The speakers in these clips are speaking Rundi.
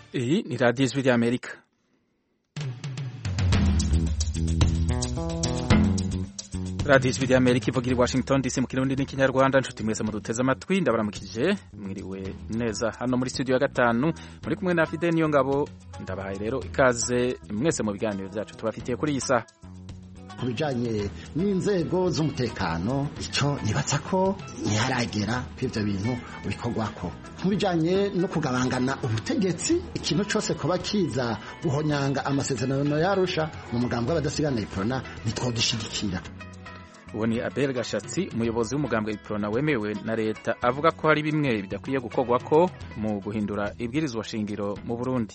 Iyi ni radiyo ijwi ry'Amerika. radiyo ijwi ry'Amerika ivugira i Washington DC mu kirundi n'ikinyarwanda. Nshuti mwese muduteze amatwi, ndabaramukije mwiriwe neza hano muri studio ya gatanu, muri kumwe na Fide Niyongabo. Ndabahaye rero ikaze mwese mu biganiro byacu tubafitiye kuri iyi saha. Ku bijanye n'inzego z'umutekano, icyo nibatsa ko ntiharagera kw'ivyo bintu bikorwako. Mu bijanye no kugabangana ubutegetsi, ikintu cyose kuba kiza guhonyanga amasezerano yarusha mu mugambwe w'abadasigana iprona nitwogishigikira. Uwo ni Abel Gashatsi, umuyobozi w'umugambwe iprona wemewe na leta, avuga ko hari bimwe bidakwiye gukorwako mu guhindura ibwirizwa shingiro mu Burundi.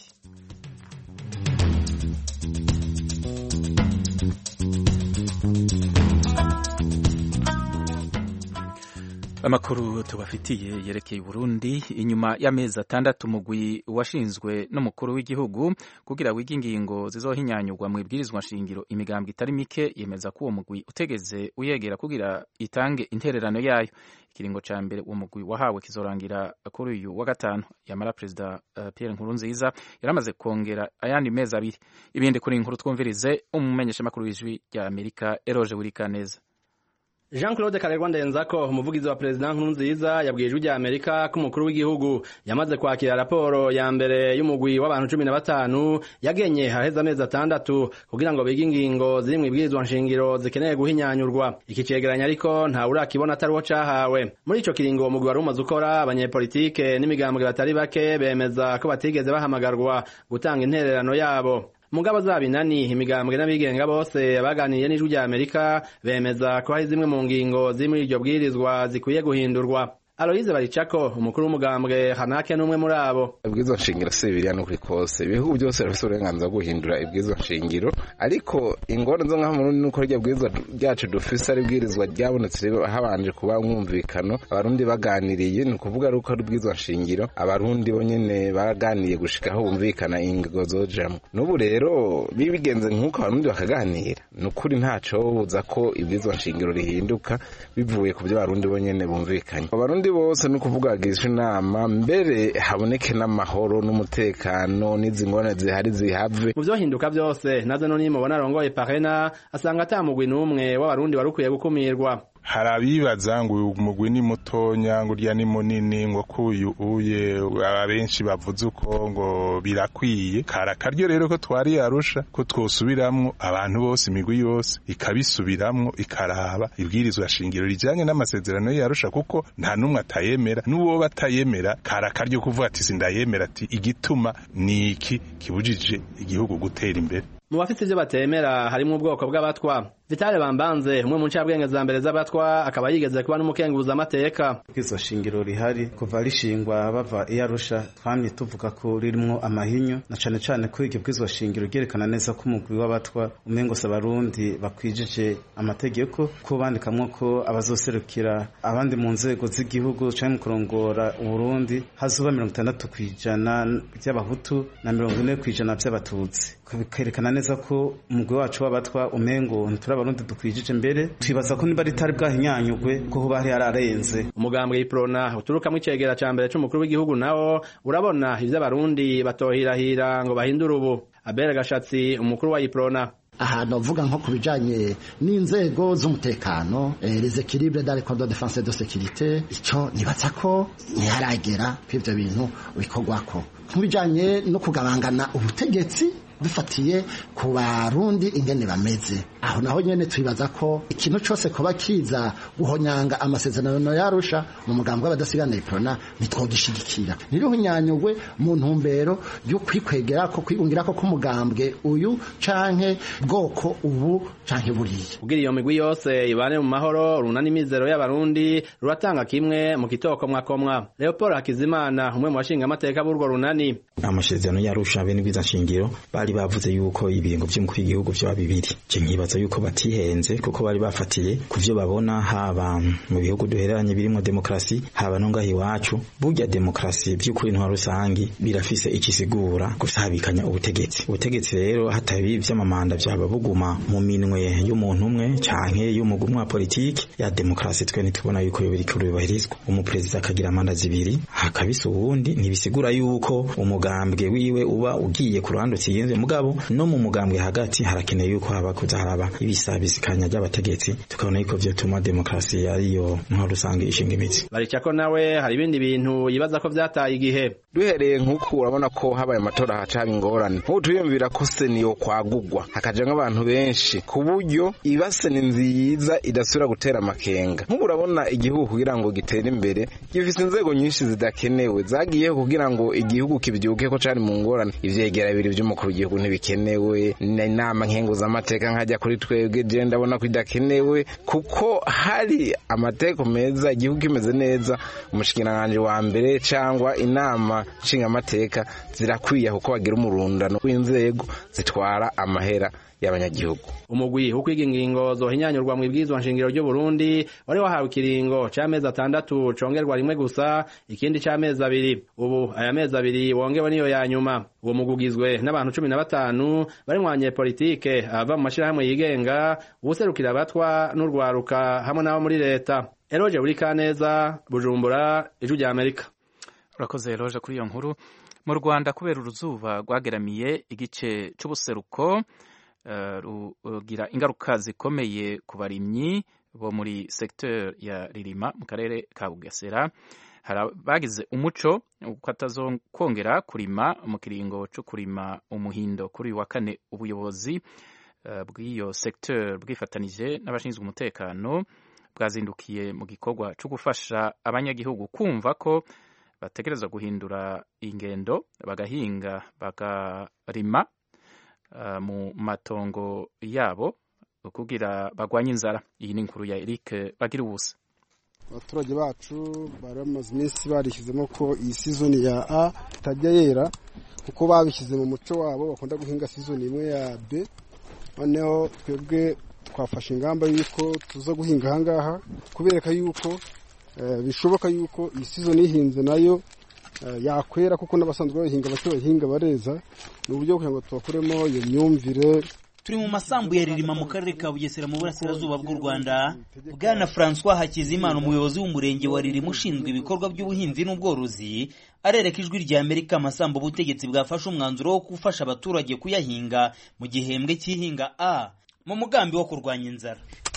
Amakuru tubafitiye yerekeye Burundi. Inyuma y'amezi 6 umugwi washinzwe n'umukuru w'igihugu kugira wige ingingo zizohinyanyurwa mu ibwirizwa shingiro, imigambwe itari mike yemeza ko uwo mugwi utegeze uyegera kugira itange intererano yayo. Ikiringo ca mbere uwo mugwi wahawe kizorangira kuri uyu wa gatanu. Yamara Perezida Pierre Nkurunziza yaramaze kongera ayandi mezi 2. Ibindi kuri inkuru twumvirize umumenyesha makuru w'ijwi rya Amerika Eroje Burikaneza. Jean-Claude Karerwa Ndenzako, umuvugizi wa Perezida Nkurunziza, yabwiye ijwi rya Amerika ko umukuru w'igihugu yamaze kwakira raporo ya mbere y'umugwi w'abantu 15 yagenye haheze amezi 6 kugira ngo bige ingingo ziri mu ibwirizwa nshingiro zikeneye guhinyanyurwa. Iki cegeranya ariko nta urakibona atari wo cahawe. Muri ico kiringo umugwi wari umaze ukora, abanyepolitike n'imigambwe batari bake bemeza ko batigeze bahamagarwa gutanga intererano yabo. Mugabo zabinani, imigambwe n'abigenga bose baganiriye n'ijwi rya Amerika bemeza ko hari zimwe mu ngingo ziri muri iryo bwirizwa zikwiye guhindurwa. Aloise Baricako, umukuru w'umugambwe Hanake n'umwe muri abo. Ibwirizwa nshingiro se biriya no kuri kose ibihugu byose bifite uburenganzira bwo guhindura ibwirizwa nshingiro, ariko ingorane zo ngaho mu Burundi nuko rya bwirizwa ryacu dufise ari bwirizwa ryabonetse habanje kuba umwumvikano, abarundi baganiriye, ni kuvuga ari uko ari bwirizwa nshingiro abarundi bonyene baraganiye gushikaho bumvikana ingingo zojamwo. N'ubu rero bibigenze nk'uko abarundi bakaganira, n'ukuri ntaco buza ko ibwirizwa nshingiro rihinduka bivuye ku byo abarundi bonyene bumvikanye. Abarundi bose no kuvuga gisha inama mbere haboneke n'amahoro n'umutekano n'izingorane zihari zihave. Mu byo hinduka byose nazo no nimubona rongoye Parena asanga atamugwi n'umwe w'abarundi warukwiye gukumirwa. Harabibaza ngo umugwi ni mutonya ngo urya ni munini ngo kuyu uye abenshi bavuze uko ngo birakwiye. Karakaryo rero ko twari yarusha ko twosubiramwo abantu bose, imigwi yose ikabisubiramwo ikaraba ibwirizwa shingiro rijanye n'amasezerano yarusha, kuko nta numwe atayemera. N'uwo batayemera karakaryo kuvuga ati sindayemera, ati igituma niki kibujije igihugu gutera imbere. Mu bafite ivyo batemera harimo ubwoko bw'abatwa. Vitale Bambanze, umwe mu ncabwenge za mbere z'abatwa, akaba yigeze kuba n'umukenguza amateka. Izo shingiro rihari kuva rishingwa bava iyarusha twamye tuvuga ko ririmo amahinyo, na cane cane ko iryo bwizwa shingiro ryerekana neza ko umugwi w'abatwa umengo s'abarundi bakwijije amategeko, ko bandikamwo ko abazoserukira abandi mu nzego z'igihugu canke mu kurongora Uburundi hazuba 60% by'abahutu na 40% by'abatutsi. Bikerekana neza ko umugwi wacu w'abatwa umengo abarundi dukwijije mbere, twibaza ko niba ritari bwahinyanyugwe ko hoba hari ararenze. Umugambwe iprona uturuka mu cegera ca mbere c'umukuru w'igihugu nawo urabona ivyo abarundi batohirahira ngo bahindure ubu. Abel Gashatsi, umukuru wa iprona, ahantu uvuga nko ku bijanye n'inzego z'umutekano, les équilibres dans les corps de défense et de sécurité, icyo nibatsa ko ntiharagera kw'ivyo bintu bikorwako. Mu bijanye no kugabangana ubutegetsi dufatiye ku barundi ingene bameze, aho naho nyene twibaza ko ikintu cyose kuba kiza guhonyanga amasezerano yarusha mu mugambwe w'abadasigana iprona nitwogishigikira. Nirihunyanyugwe mu ntumbero yo kwikwegera ko kwigungira ko kumugambwe uyu canke bwoko ubu canke buriye. Kugira iyo migwi yose ibane mu mahoro, runani mizero y'abarundi ruratanga kimwe mu kitoko mwakomwa. Leopold Hakizimana, umwe mu bashinga amateka b'urwo runani, amasezerano yarusha bene biza shingiro bari bari bavuze yuko ibiringo by'umukuru w'igihugu byo bibiri je nkibaza yuko batihenze kuko bari bafatiye kuvyo babona haba mu bihugu duhereranye birimo demokrasi haba no ngahi wacu burya demokrasi by'ukuri ntwa rusangi birafise ikisigura gusabikanya ubutegetsi rero hatabi vy'amamanda byaba buguma mu minwe y'umuntu umwe canke y'umugumwe wa politiki ya demokrasi twe nitubona yuko biri kurubahirizwa umupresident akagira amanda zibiri hakabisa ubundi ntibisigura yuko umugambwe wiwe uba ugiye ku ruhande ukiyenze mugabo no mu mugambwe hagati harakeneye yuko haba kuzaharaba ibisabisikanya by'abategetsi tukabona yuko vyo tuma demokrasi ariyo nko rusange ishinga imitsi baricako nawe hari ibindi bintu yibaza ko vyataye igihe duhereye nk'uko urabona ko habaye amatora hacaba ingorane nk'ubu tuyumvira ko seniyo kwagugwa hakaja nk'abantu benshi ku buryo ibase ni nziza idasubira gutera amakenga nk'ubu urabona igihugu kugira ngo gitere imbere gifise inzego nyinshi zidakenewe zagiyeho kugira ngo igihugu kibyuke ko cari mu ngorane ivyegera bibiri vy'umukuru w'igihugu ntibikenewe n'inama nkenguzamateka nkajya kuri twebwe je ndabona ko idakenewe kuko hari amateko meza igihugu kimeze neza umushikiranganje wa mbere cyangwa inama nshingamateka zirakwiye kuko bagira umurundano w'inzego zitwara amahera y'abanyagihugu umugwi ukwiga ingingo zohinyanyurwa mu ibwirizwa nshingiro ry'u Burundi wari wahawe ikiringo c'amezi 6 congerwa rimwe gusa ikindi c'amezi 2 ubu aya mezi 2 wongewe niyo ya nyuma uwo mugugizwe n'abantu 15 bari mwanye politike ava mu mashirahamwe yigenga ubuserukira abatwa n'urwaruka hamwe n'abo muri leta Eroje Burikaneza Bujumbura Ijwi rya Amerika urakoze Eroje kuri iyo nkuru mu Rwanda kubera uruzuba rwageramiye igice c'ubuseruko rugira ingaruka zikomeye ku barimyi bo muri secteur ya Ririma mu karere ka Bugesera bagize umuco uko atazokongera kurima mu kiringo cyo kurima umuhindo kuri wa kane ubuyobozi bw'iyo secteur bwifatanije n'abashinzwe umutekano bwazindukiye mu gikorwa cyo gufasha abanyagihugu kumva ko bategereza guhindura ingendo bagahinga bakarima mu matongo yabo kugira bagwanye inzara iyi ni inkuru ya Eric bagira ubusa abaturage bacu baramaze iminsi barishyizemo ko iyi season ya A itajya yera kuko babishyize mu muco wabo bakunda guhinga season imwe ya B noneho twebwe twafashe ingamba yuko tuza guhinga ahangaha kubereka yuko bishoboka yuko iyi season ihinze nayo yakwera kuko n'abasanzwe bahinga bahinga bareza mu buryo kugira ngo tubakuremo iyo myumvire. Turi mu masambu ya Ririma mu karere ka Bugesera mu burasirazuba bw'u Rwanda. Bwana François Hakizimana umuyoboozi w'umurenge wa Ririma ushinzwe ibikorwa by'ubuhinzi n'ubworozi arereka Ijwi rya Amerika amasambu ubutegetsi bwafashe umwanzuro wo gufasha abaturage kuyahinga mu gihembwe cy'ihinga A mu mugambi wo kurwanya inzara.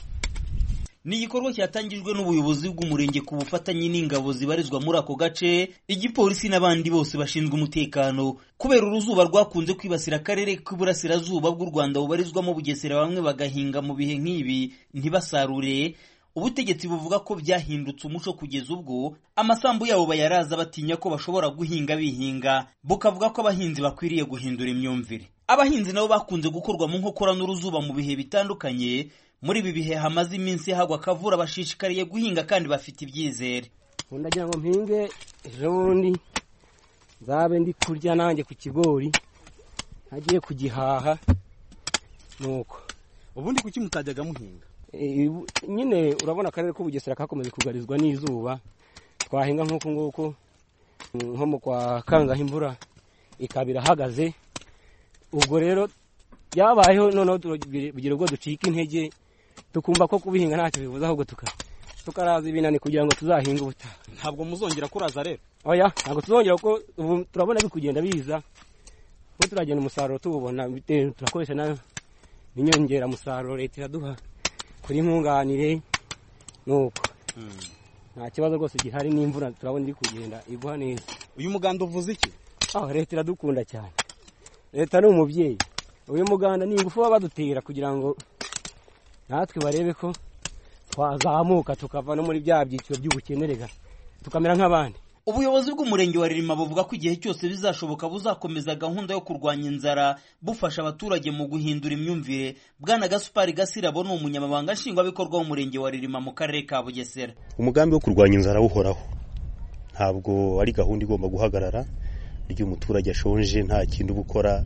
Ni igikorwa cyatangijwe n'ubuyobozi bw'umurenge ku bufatanye n'ingabo zibarizwa muri ako gace, igipolisi n'abandi bose bashinzwe umutekano. Kubera uruzuba rwakunze kwibasira akarere k'uburasirazuba bw'u Rwanda bubarizwamo Bugesera, bamwe bagahinga mu bihe nk'ibi ntibasarure. Ubutegetsi buvuga ko byahindutse umuco kugeza ubwo amasambu yabo bayaraza batinya ko bashobora guhinga bihinga, bukavuga ko abahinzi bakwiriye guhindura imyumvire. Abahinzi nabo bakunze gukorwa mu nkokora n'uruzuba mu bihe bitandukanye. Muri ibi bihe hamaze iminsi hagwa akavura, bashishikariye guhinga kandi bafite ibyizere. Ndagira ngo mpinge ejo bundi zabe ndi kurya nanjye ku kigori hagiye kugihaha nuko. Ubundi kuki mutajyaga muhinga? Nyine urabona akarere ko Bugesera kakomeje kugarizwa n'izuba, twahinga nk'uko nguko nko mu kwa kangahe imvura ikabira hagaze. Ubwo rero byabayeho noneho tugira ubwo ducika intege, tukumva ko kubihinga ntacyo bivuze, ahubwo tukaraza ibinani kugira ngo tuzahinga ubutaha. Ntabwo muzongera kuraza rero? Oya, ntabwo tuzongera kuko turabona bikugenda biza, ko turagenda umusaruro tububona, turakoresha nayo n'inyongera musaruro leta iraduha kuri nkunganire nuko. Nta kibazo rwose gihari, n'imvura turabona iri kugenda iguha neza. Uyu muganda uvuze iki? Leta iradukunda cyane, leta ni umubyeyi. Uyu muganda ni ingufu baba badutera kugira ngo natwe barebe ko twazamuka tukava no muri bya byiciro by'ubukenerega tukamera nk'abandi. Ubuyobozi bw'umurenge wa Ririma buvuga ko igihe cyose bizashoboka buzakomeza gahunda yo kurwanya inzara, bufasha abaturage mu guhindura imyumvire. Bwana Gaspari Gasirabo ni umunyamabanga nshingwabikorwa w'umurenge wa Ririma mu karere ka Bugesera. Umugambi wo kurwanya inzara uhoraho, ntabwo ari gahunda igomba guhagarara. Iyo umuturage ashonje nta kintu gukora,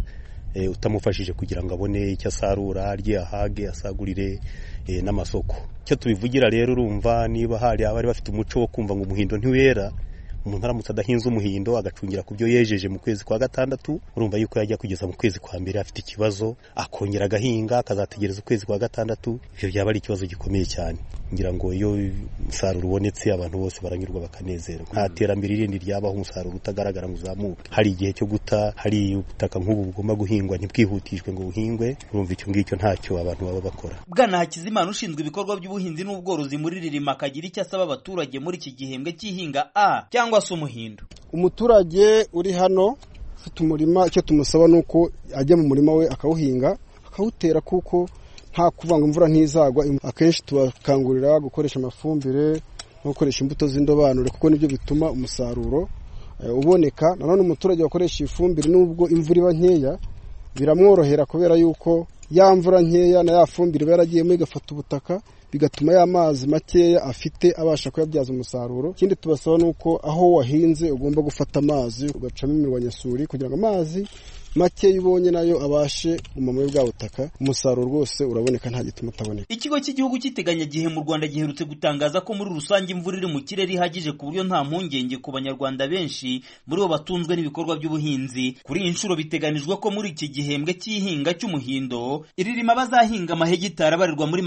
utamufashije kugira ngo abone icyo asarura arye ahage asagurire n'amasoko. Icyo tubivugira rero urumva niba hari abari bafite umuco wo kumva ngo umuhindo ntiwera, umuntu aramutse adahinze umuhindo agacungira ku byo yejeje mu kwezi kwa gatandatu, urumva yuko yajya kugeza mu kwezi kwa mbere afite ikibazo, akongera agahinga akazategereza ukwezi kwa gatandatu, ibyo byaba ari ikibazo gikomeye cyane. Ngira ngo iyo umusaruro ubonetse abantu bose baranyurwa bakanezerwa. Nta terambere irindi ryabaho umusaruro utagaragara ngo uzamuke. Hari igihe cyo guta, hari ubutaka nk'ubu bugomba guhingwa ntibwihutishwe ngo buhingwe, urumva icyo ngicyo ntacyo abantu baba bakora. Bwana Hakizimana ushinzwe ibikorwa by'ubuhinzi n'ubworozi muri Ririma akagira icyo asaba abaturage muri iki gihembwe cy'ihinga cyangwa se umuhindo. Umuturage uri hano ufite umurima, icyo tumusaba nuko ajya mu murima we akawuhinga akawutera, kuko nta kuvanga imvura ntizagwa. Akenshi tubakangurira gukoresha amafumbire no gukoresha imbuto z'indobanure, kuko nibyo bituma umusaruro uboneka. Nanone umuturage wakoresha ifumbire nubwo imvura iba nkeya biramworohera, kubera yuko ya mvura nkeya na ya fumbire baragiyemo igafata ubutaka, bigatuma ya mazi makeya afite abasha kuyabyaza umusaruro. Ikindi tubasaba nuko aho wahinze ugomba gufata amazi ugacamo imirwanyasuri, kugira ngo amazi make ubonye nayo abashe umumaro bwa butaka, umusaruro rwose uraboneka nta gituma utaboneka. Ikigo cy'igihugu cy'iteganyagihe mu Rwanda giherutse gutangaza ko muri rusange imvura iri mu kirere ihagije ku buryo nta mpungenge ku banyarwanda benshi muri bo batunzwe n'ibikorwa by'ubuhinzi. Kuri iyi nshuro biteganijwe ko muri iki gihembwe cy'ihinga cy'umuhindo Ririma bazahinga amahegitari abarirwa muri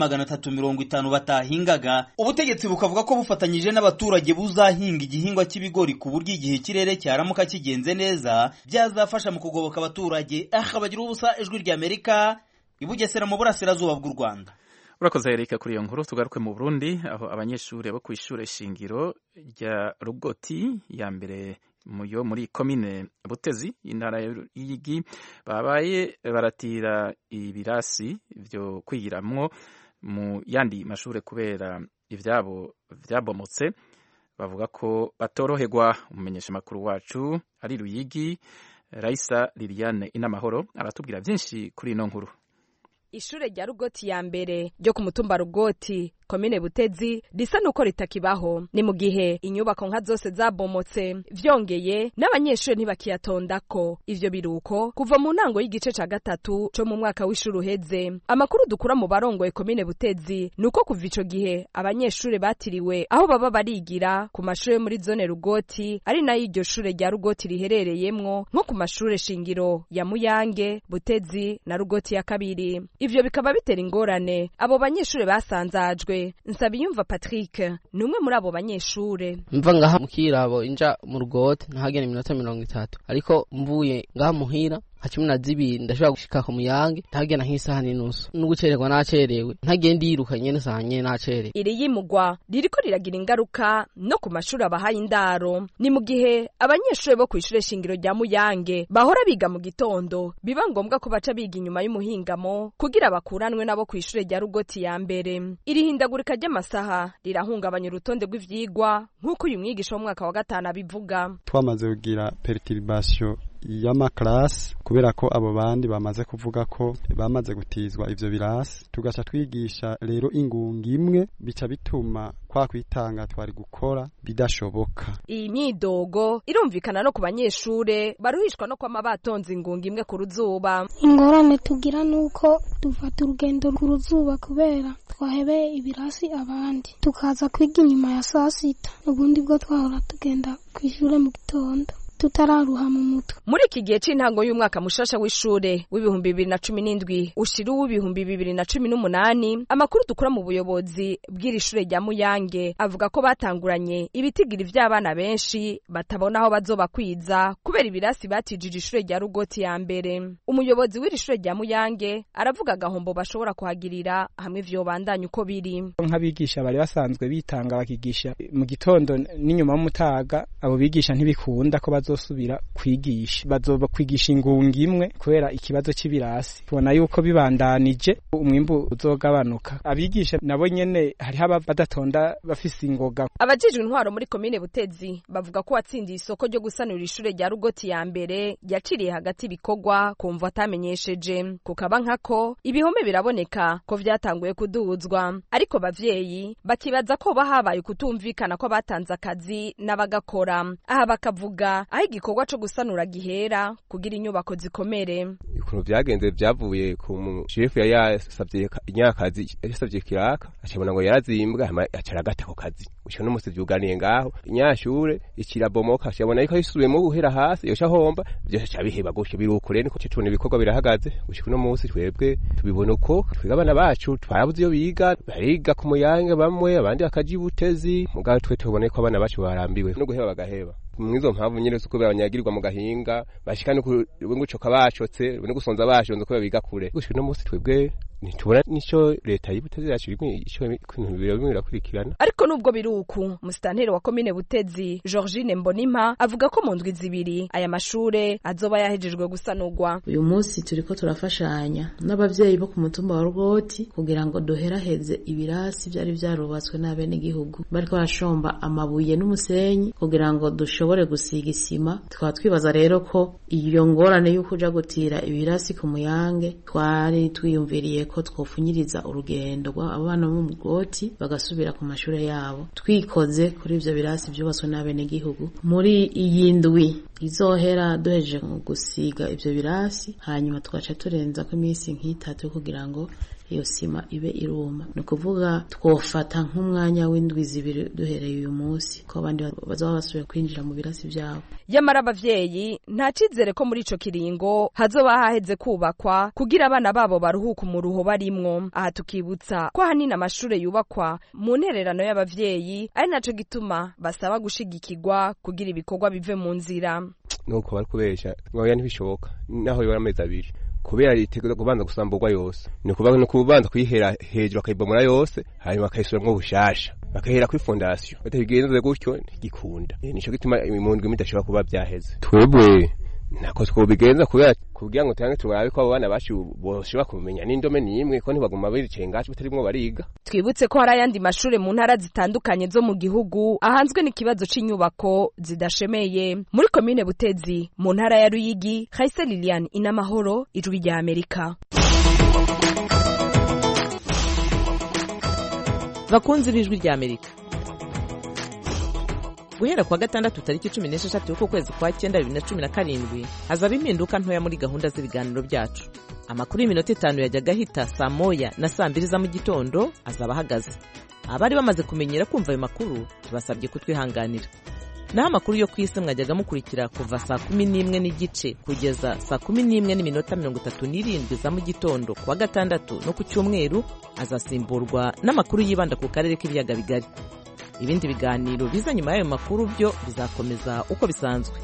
350 batahingaga. Ubutegetsi bukavuga ko bufatanyije n'abaturage buzahinga igihingwa cy'ibigori ku buryo igihe kirere cyaramuka kigenze neza byazafasha mu kugoboka abaturage. Bagira ubusa ijwi ry'Amerika i Bugesera mu burasirazuba bw'u Rwanda. Urakoze Erika kuri iyo nkuru. Tugaruke mu Burundi aho abanyeshuri bo ku ishure shingiro rya Rugoti ya mbere muri komine Butezi intara y'Igi babaye baratira ibirasi byo kwigiramwo mu yandi mashure kubera ivyabo vyabomotse. Bavuga ko batoroherwa. Umumenyesha makuru wacu ari Ruyigi Raisa Liliane Inamahoro aratubwira byinshi kuri ino nkuru. Ishure rya Rugoti ya mbere ryo ku mutumba Rugoti komine Butezi risa nuko ritakibaho, ni mu gihe inyubako nka zose zabomotse. Vyongeye n'abanyeshuri ntibakiyatondako. Ivyo biruko kuva mu ntango y'igice ca gatatu co mu mwaka w'ishuri uheze. Amakuru dukura mu barongoye komine Butezi nuko kuva ico gihe abanyeshuri batiriwe aho baba barigira ku mashure muri zone Rugoti, ari nayo iryo shure rya Rugoti riherereyemwo, nko ku mashure shingiro ya Muyange, Butezi na Rugoti ya kabiri. Ivyo bikaba bitera ingorane abo banyeshuri basanzajwe. Nsabiyumva Patrick ni umwe muri abo banyeshure. Mva ngaha mukirabo inja mu Rugoti ntagenda iminota 30, ariko mvuye ngaha muhira hacumi na zibiri ndashobora gushika ku Muyange ntagenda nk'isaha n'inusu, n'ugucererwa nacerewe ntagenda yiruka nyene sanye nacerewe. Iri yimugwa ririko riragira ingaruka no ku mashuri abahaye indaro. Ni mu gihe abanyeshuri bo kw'ishure shingiro rya Muyange bahora biga mu gitondo, biba ngombwa ko baca biga inyuma y'umuhingamo kugira bakuranwe nabo kw'ishure rya Rugoti ya mbere. Iri hindagurika ry'amasaha rirahungabanya urutonde rw'ivyigwa nk'uko uyu mwigisha w'umwaka wa 5 abivuga. Twamaze kugira perturbation y'amaklasi kubera ko abo bandi bamaze kuvuga ko bamaze gutizwa ivyo birasi, tugaca twigisha rero ingunga imwe, bica bituma kwa kwitanga twari gukora bidashoboka. Iyi myidogo irumvikana no ku banyeshure baruhishwa no kwama batonze ingunga imwe ku ruzuba. Ingorane tugira nuko dufata urugendo ku ruzuba kubera twahebeye ibirasi abandi, tukaza kwiga inyuma ya saa sita, ubundi bwo twahora tugenda kw'ishure mu gitondo tutararuha mu mutwe. Muri iki gihe c'intango y'umwaka mushasha w'ishure w'ibihumbi 2017 ushira w'ibihumbi 2018, amakuru dukura mu buyobozi bw'iri shure rya Muyange avuga ko batanguranye ibitigiri vy'abana benshi batabona aho bazobakwiza kubera ibirasi batijije ishure rya Rugoti ya mbere. Umuyobozi w'iri shure rya Muyange aravuga gahombo bashobora kuhagirira hamwe vyobandanya uko biri. Nk'abigisha bari basanzwe bitanga bakigisha mu gitondo n'inyuma y'umutaga, abo bigisha ntibikunda ko bazosubira kwigisha, bazoba kwigisha ingunga imwe kubera ikibazo c'ibirasi. Tubona yuko bibandanije umwimbu uzogabanuka. Abigisha nabo nyene hari haba badatonda bafise ingoga. Abajijwe intwaro muri komine Butezi bavuga ko watsindiye isoko ryo gusanura ishure rya Rugoti ya mbere yaciriye hagati bikorwa kumva atamenyesheje, kukaba nkako ibihome biraboneka ko vyatanguye kuduzwa, ariko bavyeyi bakibaza ko bahabaye kutumvikana ko batanze akazi n'abagakora. Aha bakavuga aho igikorwa co gusanura gihera kugira inyubako zikomere. Ukuntu vyagenze vyavuye ku mushefu yasavye inyakazi yasavye kiraka acabona ngo yarazimbwa acaragata ko kazi ushaka n'umusi vyuganiye ngaho inyashure ikirabomoka acabona yuko yisubiyemo guhera hasi yosha homba byose cyabiheba gusho birukure niko cyo ibikorwa birahagaze gushika no munsi twebwe tubibona uko twiga abana bacu twarabuze iyo biga bariga ku muyange bamwe abandi akaji butezi mugabo twe tubone ko abana bacu barambiwe no guheba bagaheba mwizo mpamvu nyine suko banyagirirwa mu gahinga bashika no ngucoka bacotse no gusonza bashonze ko biga kure gushika no munsi twebwe nitubona nico leta y'Ibutezi yacu ico ibintu birakurikirana. Ariko nubwo biruku musitanteri wa komine Butezi Georgine Mbonimpa avuga ko mu ndwi zibiri aya mashure azoba yahejejwe gusanurwa. Uyu munsi turiko turafashanya n'abavyeyi bo ku mutumba wa Rugoti kugira ngo duheraheze ibirasi byari vyarubatswe n'abene gihugu bariko barashomba amabuye n'umusenyi kugira ngo dushobore gusiga isima. Twaba twibaza rero ko iyo ngorane y'uko uja gutira ibirasi ku Muyange twari twiyumviriye ko twofunyiriza urugendo abana bo mu Rugoti bagasubira ku mashure yabo twikoze kuri ivyo birasi byubatswe n'abene gihugu. Muri iyi ndwi izohera duheje gusiga ivyo birasi hanyuma tugaca turenza ko iminsi nk'itatu kugira ngo iyo sima ibe iruma. No kuvuga twofata nk'umwanya w'indwi zibiri duhereye uyu munsi ko abandi bazaba basubiye kwinjira mu birasi byabo. Yamara abavyeyi nta cizere ko muri ico kiringo hazoba haheze kubakwa kugira abana babo baruhuka mu ruho barimwo. Aha tukibutsa ko hanini amashure yubakwa mu ntererano y'abavyeyi ari naco gituma basaba gushigikirwa kugira ibikorwa bive mu nzira. Nuko bari kubesha ngoya ntibishoboka naho yora amezi abiri kubera itegeko kubanza gusamburwa yose ni kubanza kuyihera hejuru akayibomora yose hanyuma akayisubiramwo bushasha bakahera kuri fondation batabigenze gutyo ntigikunda nico gituma imundwi midashobora kuba byaheze. Twebwe nako twobigenza kugira ngo tange turabe ko abana bacu boshobora kumenya n'indome nimwe ko ntibaguma biricengacu batarimwo bariga. Twibutse ko hari ayandi mashure mu ntara zitandukanye zo mu gihugu ahanzwe n'ikibazo c'inyubako zidashemeye. Muri komine Butezi mu ntara ya Ruyigi, Khaise Liliane Inamahoro, Ijwi rya Amerika. Bakunzi b'Ijwi rya Amerika, guhera kwa gatandatu tariki 16 y'uko kwezi kwa 9 2017 hazaba impinduka ntoya muri gahunda z'ibiganiro byacu. Amakuru y'iminota 5 yajyaga hita saa moya na saa 2 za mu gitondo azaba ahagaze. Abari bamaze kumenyera kumva ayo makuru tubasabye kutwihanganira. Naho amakuru yo kwisi mwajyaga mukurikira kuva saa 11 n'igice kugeza saa 11 n'iminota 37 za mu gitondo kwa gatandatu no ku cyumweru azasimburwa n'amakuru yibanda ku karere k'ibiyaga bigari. Ibindi biganiro biza nyuma y'ayo makuru byo bizakomeza uko bisanzwe.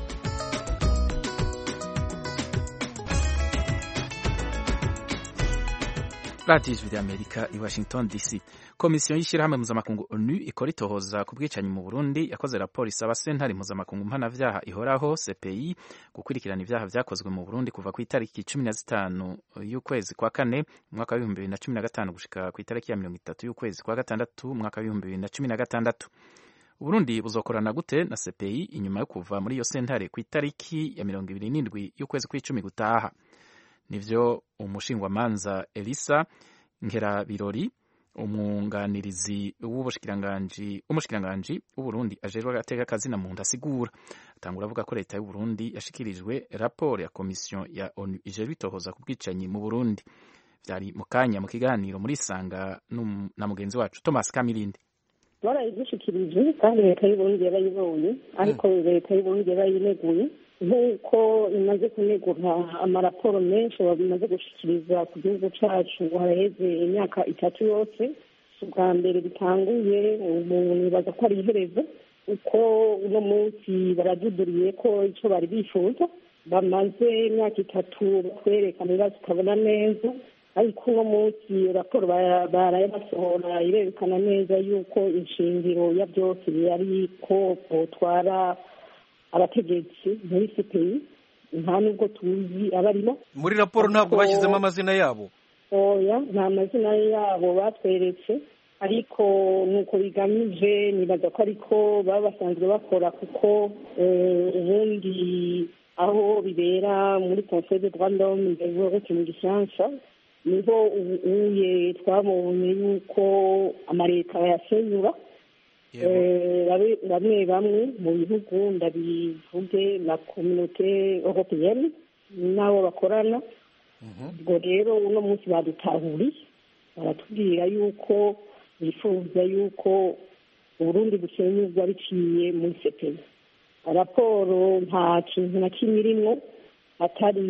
Radio Ijwi rya Amerika i Washington DC. Komisiyo y'ishyirahamwe mpuzamakungu ONU ikora itohoza ku bwicanyi mu Burundi yakoze raporo isaba sentare mpuzamakungu mpanavyaha ihoraho CPI gukurikirana ivyaha vyakozwe mu Burundi kuva ku itariki 15 y'ukwezi kwa kane mwaka wa 2015 gushika ku itariki ya 30 y'ukwezi kwa gatandatu mwaka wa 2016. Uburundi buzokorana gute na CPI inyuma yo kuva muri iyo sentare ku itariki ya 27 y'ukwezi kw'icumi gutaha? Nivyo umushingwamanza Elisa Nkerabirori umwunganirizi w'ubushikiranganji w'Uburundi ajejwe agateka kazi na muntu asigura. Atangura avuga ko leta y'u Burundi yashikirijwe raporo ya komisiyo ya ONU ijejwe itohoza ku bwicanyi mu Burundi. Vyari mu kanya mu kiganiro muri Sanga na mugenzi wacu Thomas Kamirindi. Barayishikirije kandi leta y'u Burundi yarayibonye ariko leta y'u Burundi yarayineguye nk'uko imaze kunegura amaraporo menshi bamaze gushikiriza ku gihugu cacu haraheze imyaka 3 yose. Ubwa mbere bitanguye umuntu nibaza ko ari iherezo uko uno munsi baraduduriye ko ico bari bifuza bamaze imyaka 3 kwerekana ibibazo tutabona neza, ariko uno munsi raporo barayabasohora irerekana neza yuko inshingiro ya byose yari ko botwara abategetsi muri CPI nta nubwo tuzi abarimo. Muri raporo ntabwo bashyizemo amazina yabo? Oya, nta mazina yabo batweretse, ariko nuko bigamije nibaza ko ariko baba basanzwe bakora kuko ubundi aho bibera muri Conseil des droits de l'homme ndetse mu Gifaransa niho uye twabonye yuko amareta yasenyura bamwe bamwe mu bihugu ndabivuge na communauté européenne n'abo bakorana ubwo rero uno munsi badutahuriye baratubwira yuko bifuza yuko Burundi busenyurwa biciye muri CPI. Raporo nta kintu na kimwe irimo atari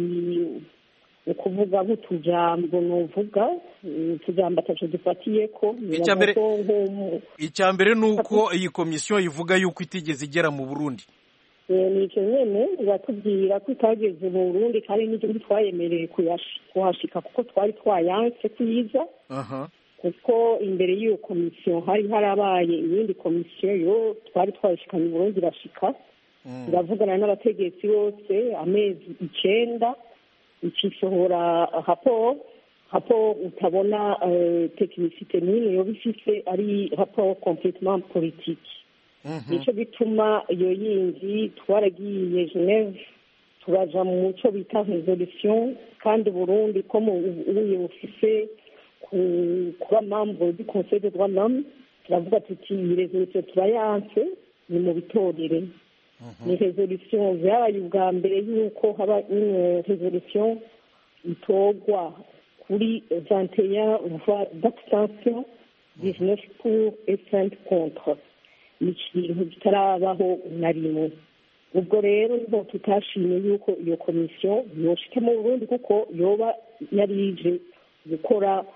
ukuvuga nk'utujambo novuga utujambo ataco dufatiye ko icya mbere ni uko iyi komisiyo ivuga yuko itigeze igera mu Burundi. Nicyo nyene batubwira ko itageze mu Burundi kandi n'ibyo twayemereye kuhashika kuko twari twayanse kuyiza kuko imbere y'iyo komisiyo hari harabaye iyindi komisiyo yo twari twashikanye Burundi irashika iravugana n'abategetsi bose amezi 9 ikisohora rapport utabona technicité n'imwe yo bifise ari rapport complètement politique. Nico bituma iyo yindi twaragiye Genève turaja mu muco bita resolution kandi Burundi comme ubuye bufise kuba membre du Conseil des droits de l'homme turavuga tuti resolution turayanse ni mu bitorere ni resolution vyabaye ubwa mbere yuko haba une resolution itogwa kuri 21 voix d'abstention 19 pour et 5 contre ni ikintu kitarabaho na rimwe ubwo rero niho tutashimye yuko iyo komisiyo yoshike mu Burundi kuko yoba yarije gukora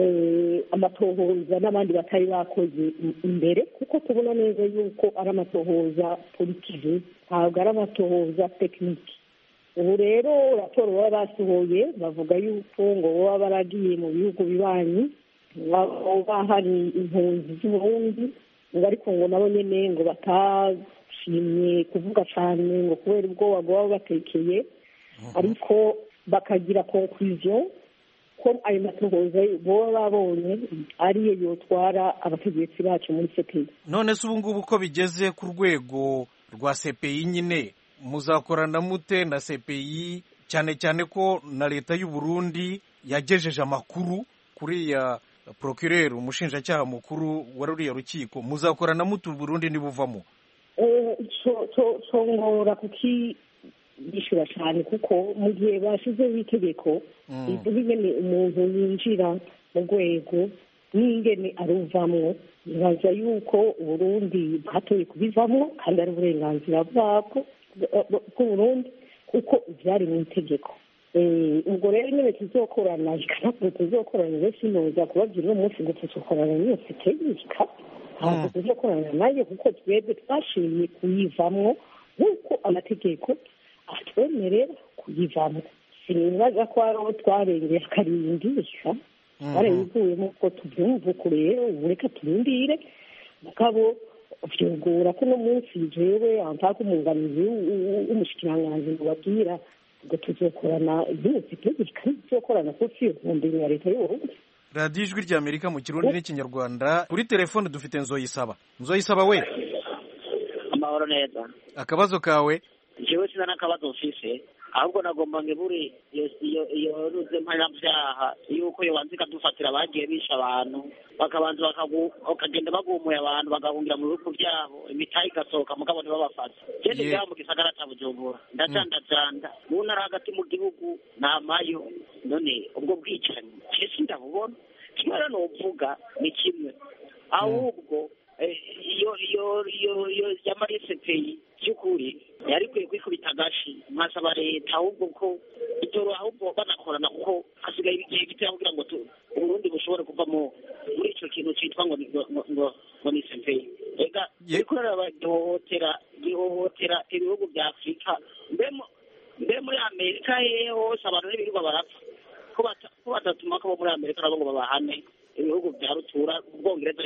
amatohoza n'abandi batari bakoze imbere kuko tubona neza yuko ari amatohoza politike ntabwo ari amatohoza tekinike. Ubu rero raporo baba basohoye bavuga yuko ngo baba baragiye mu bihugu bibanyi baba hari impunzi z'Uburundi ngo ariko ngo nabo nyene ngo batashimye kuvuga cyane ngo kubera ubwoba bwaba batekeye ariko bakagira conclusion ko ayo matohoza boba babonye ariyo yotwara abategetsi bacu muri CPI. None se ubu ngubu ko bigeze ku rwego rwa CPI nyine muzakorana mute na CPI cyane cyane ko na leta y'u Burundi yagejeje amakuru kuri ya procureur umushinjacyaha mukuru wa ruriya rukiko muzakorana mute Burundi nibuvamo? Ngora kuki bishura cyane kuko mu gihe bashizeho itegeko ingene umuntu yinjira mu rwego n'ingene aruvamwo bibaza yuko Burundi batoye kubivamo kandi ari uburenganzira bwabwo bw'Uburundi kuko byari mu itegeko. Ubwo rero nyine tuzokorana ikanapuro tuzokorana benshi noza kubabwira uno munsi ngo tuzokorana niyo sitegeka ntabwo tuzokorana nayo kuko twebwe twashimye kuyivamwo nk'uko amategeko atwemerera kuyivamo. Sinibaza ko ari aho twarengeye akarindisha barayivuyemo ko tubyumva uko rero ubu reka turindire mugabo vyogora ko no munsi jewe antaka umunganizi w'umushikiranganji mubabwira ngo tuzokorana byose tegeka tuzokorana ko siyo ntumbero ya leta y'Uburundi. Radio Ijwi ry'Amerika mu Kirundi n'Ikinyarwanda. Kuri telefone dufite Nzoyisaba. Nzoyisaba we amahoro neza. Akabazo kawe? Jewe sina n'akabazo mfise ahubwo nagomba ngeburi iyo ruze mpanavyaha yuko yobanza ikadufatira bagiye bisha abantu bakabanza bakagenda bagumuye abantu bagahungira mu bihugu vyabo imitayi igasohoka mugabo ntibabafata. Jende bya mu gisagara ca Bujumbura ndacandacanda mu ntara hagati mu gihugu namayo none ubwo bwicanyi cese ndabubona kimara novuga ni kimwe ahubwo iyo yamari CPI cyukuri yari kwiye kwikubita agashi nkasaba leta ahubwo ko itoro ahubwo banakorana kuko hasigaye igihe gito kugira ngo Burundi bushobore kuva muri ico kintu citwa ngo ni CPI. Ega ikorera gihohotera ibihugu bya Afrika mbe muri Amerika hose abantu n'ibihugu barapfa ko batatuma ko muri Amerika nabo ngo babahane ibihugu bya rutura ubwongereza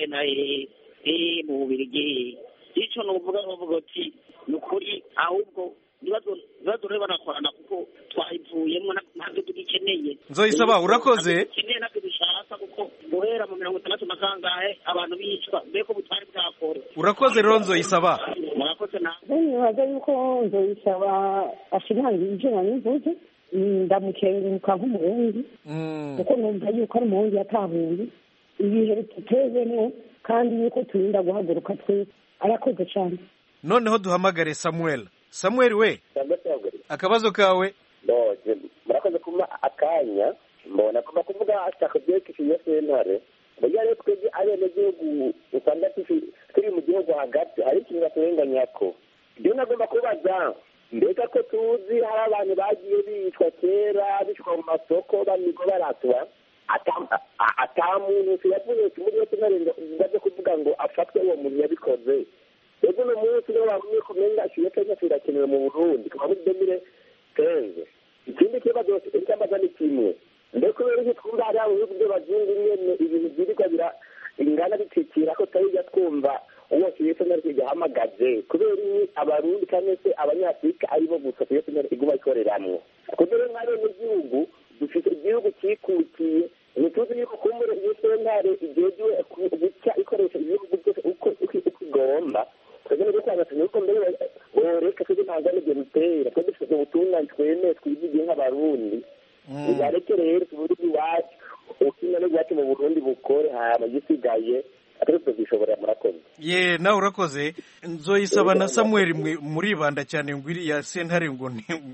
mu Bubiligi ico novuga ati nukuri ahubwo nibazo rero banakorana kuko twayivuyemo ntabwo tugikeneye. Nzoyisaba urakoze. Keneye nabyo bishaka kuko guhera mu 60 makangahe abantu bicwa mbeko butwari bwakore. Urakoze rero Nzoyisaba. Murakoze na. Nibaza yuko Nzoyisaba ashimangira ivyo nanivuze ndamukenguruka nk'umurundi kuko numva yuko ari umurundi yatahuye ibihe bitutezemwo kandi yuko turinda guhaguruka twese. Arakoze cyane. Noneho duhamagare Samuel we akabazo kawe. Murakoze kuma akanya mbona kuma kuvuga ashaka byerekeye sentare burya rero twebwe abenegihugu usanga turi mu gihugu hagati hari ikintu baturenganya ko ibyo nagomba kubaza mbega ko tuzi hari abantu bagiye bicwa kera bicwa mu masoko banigo baratwa ata muntu yavuye muri yo tunarenga ngaje kuvuga ngo afatwe uwo muntu yabikoze ego no munsi no bamwe kumenga ashiye Kenya kirakenewe mu Burundi kuma muri 2015 ikindi kibazo cy'ambaza ni kimwe ndeko rero twumva hari abo byo bazungu nyene ibintu byirika ingana bitikira ko tayija twumva uwo kiyeso nari gahamagaje kubera abarundi kandi se abanyafrika aribo gusa kiyeso nari iguma ikoreramwe kubera nk'abe mu gihugu dufite igihugu kikukiye nituzi yuko kumbura yeso ntare igihe gucya ikoresha igihugu byose uko igomba kagene ko cyane nuko mbere reka tujye ntangane byo bitera ko dufite ubutungane twemeye twizigiye nk'abarundi ibareke rero tuburundi wacu ukinga no gwacu mu Burundi bukore hama gisigaye atari bishobora murakoze. Nawe urakoze nzoyisaba na Samuel muribanda cyane ngwiri ya sentare ngo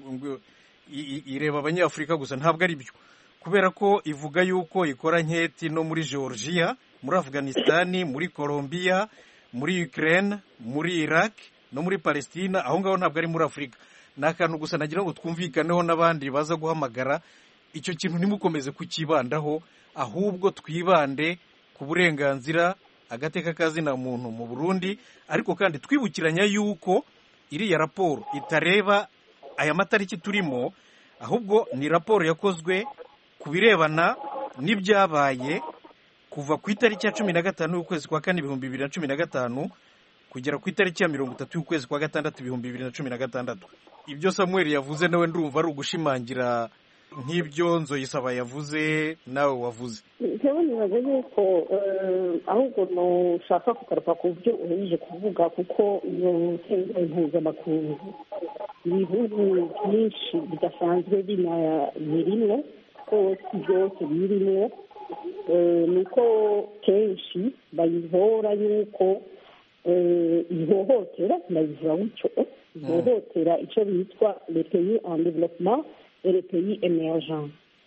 ireba abanyafrika gusa ntabwo ari byo kubera ko ivuga yuko ikora nketi no muri Georgia, muri Afghanistan, muri Colombia, muri Ukraine, muri Iraq no muri Palestina. Aho ngaho ntabwo ari muri Afrika. Nakantu gusa nagira ngo twumvikaneho n'abandi baza guhamagara icyo kintu nimukomeze kukibandaho ahubwo twibande ku burenganzira agateka kazina muntu mu Burundi ariko kandi twibukiranya yuko iriya raporo itareba aya matariki turimo ahubwo ni raporo yakozwe ku birebana n'ibyabaye kuva ku itariki ya 15 y'ukwezi kwa 4 2015 kugera ku itariki ya 30 y'ukwezi kwa 6 2016. Ibyo Samuel yavuze nawe ndumva ari ugushimangira nk'ibyo Nzoyisaba yavuze nawe wavuze. Jewe nibaza yuko ahubwo nushaka kugaruka ku byo uhejeje kuvuga kuko iyo sentare mpuzamakungu ibihugu byinshi bidasanzwe birimwo ko byose birimwo nuko kenshi bayihora yuko ihohotera ndabivuga gutyo ihohotera icyo bitwa les pays en développement et les pays émergents.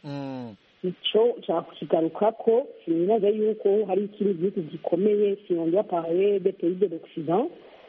Icyo cyakigaruka ko sinaga yuko hari ikindi gihugu gikomeye si on doit parler des pays de l'Occident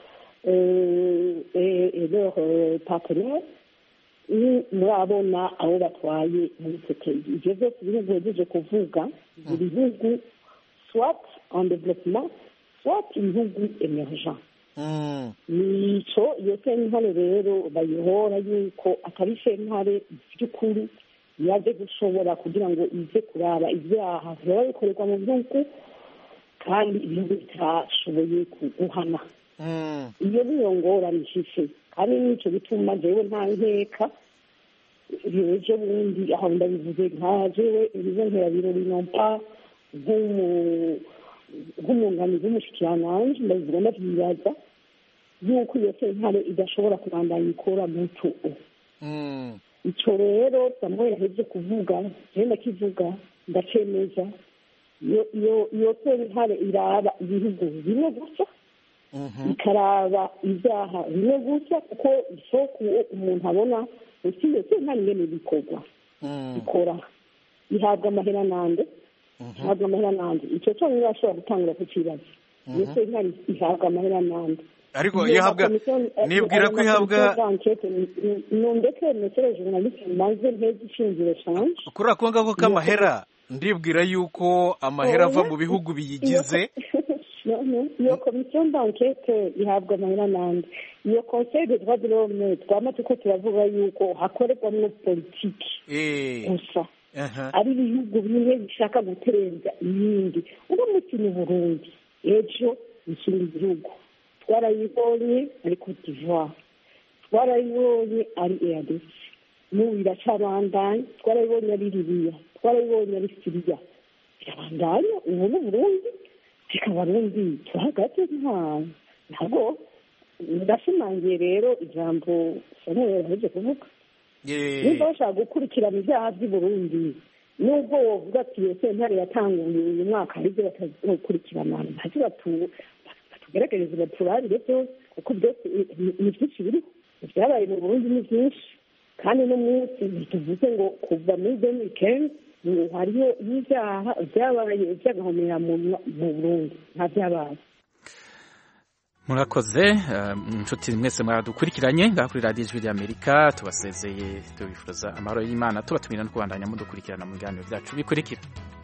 et leurs partenaires murabona abo batwaye muri icyo pays. Ibyo byose ibihugu bihejeje kuvuga buri gihugu soit en développement soit ibihugu émergents. Nico iyo sentare rero bayihora yuko atari sentare by'ukuri yaje gushobora kugira ngo ize kuraba ibyaha biba bikorerwa mu bihugu kandi ibihugu bitashoboye guhana. Iyo niyo ngorane ifise kandi nicyo bituma jewe nta nkeka ejo bundi aho ndabivuze nka jewe ibizo nkerabirori nompa nk'umunganizi w'umushikiranganji ndabivuga ndavyibaza yuko iyo sentare idashobora kubandanya ikora muco. Ico rero Samuel yaheje kuvuga jewe ndakivuga ndacemeza iyo sentare iraba ibihugu bimwe gusa ikaraba ibyaha bimwe gusa kuko isoko umuntu abona uti iyo sentare ingene bikorwa ikora ihabwa amahera nande icyo cyo nirashobora gutangura kukibaza iyo sentare ihabwa amahera nande ariko ihabwa nibwira ko ihabwa nundeke metero journaliste maze nteze ishingiro change kuri ako ngako k'amahera ndibwira yuko amahera ava mu bihugu biyigize. Iyo commission d'enquête ihabwa amahera nande iyo conseil de droits de l'homme twama tuko turavuga yuko hakorerwamwo politiki gusa ari ibihugu bimwe bishaka guterenza ibindi. Uramutse mu Burundi ejo ikindi gihugu twarayibonye ari Cote d'Ivoire, twarayibonye ari RDC, n'ubu iracabandanya, twarayibonye ari Libya, twarayibonye ari Syria, birabandanya ubu mu Burundi Abarundi tuhagaze ntabwo ndashimangiye rero ijambo Samuel yaje kuvuga. Niba bashaka gukurikirana ibyaha by'i Burundi nubwo wovuga ati iyo sentare yatanguye uyu mwaka hari ibyo batazokurikirana ntacyo batugerageze baturabire byose kuko byose ni byinshi biriho ibyabaye mu Burundi ni byinshi kandi no munsi tuvuze ngo kuva muri 2015 hariho n'ibyaha byabaye by'agahomera mu Burundi nta byabaye. Murakoze inshuti mwese mwadukurikiranye ngaha kuri radiyo ijwi ry'Amerika tubasezeye tubifuza amahoro y'Imana tubatumira no kubandanya mudukurikirana mu biganiro byacu bikurikira.